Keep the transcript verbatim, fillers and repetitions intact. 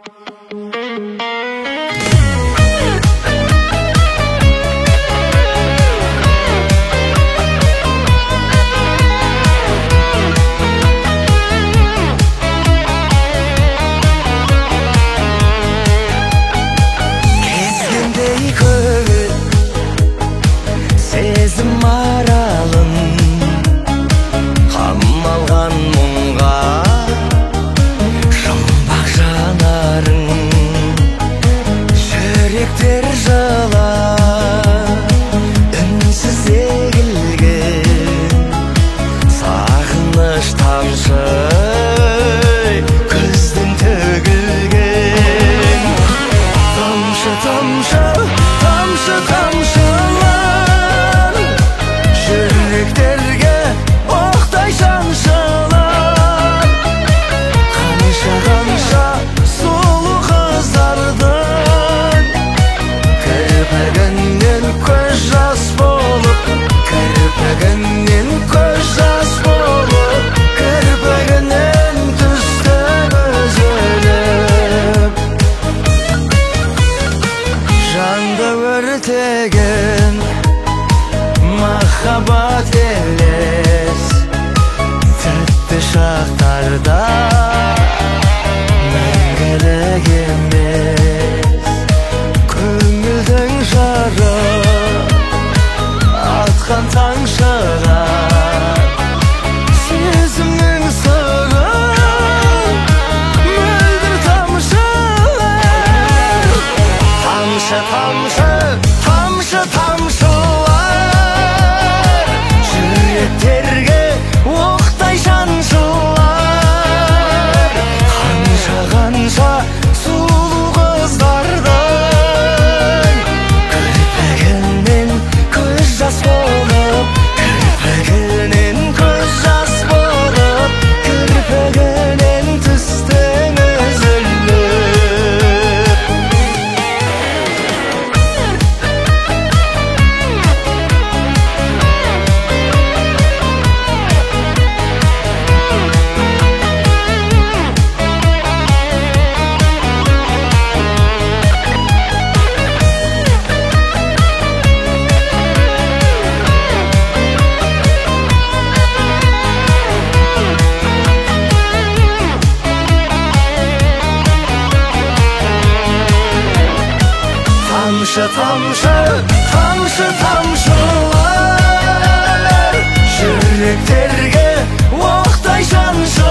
Сезім аралын қамалған мұңға жұмбақ жанарың жүректер жыла үнсіз егілген сағыныш тамшы көзден төгілген тамшы тамшы тамшы тамшы жүректерге оқтай жаншылар қанша қанша сұлу қыздардың кірпігінен көз жас болып кірпігінен көз жас болып кірпігінен түстің үзіліп жанды өртеген махаббат елес тәтті шақтарда мәңгілік емес көңілдің жары атқан таң шығар сезімнің сырын мөлдір тамшылар тамшы тамшы тамшы тамшылар жүректерге оқтай жаншылар қанша қанша сұлу қыздардың кірпігінен көз жас болып кірпігінен көз жас болып кірпігінен түстің үзіліп тамшы тамшы тамшы тамшылар жүректерге оқтай жаншы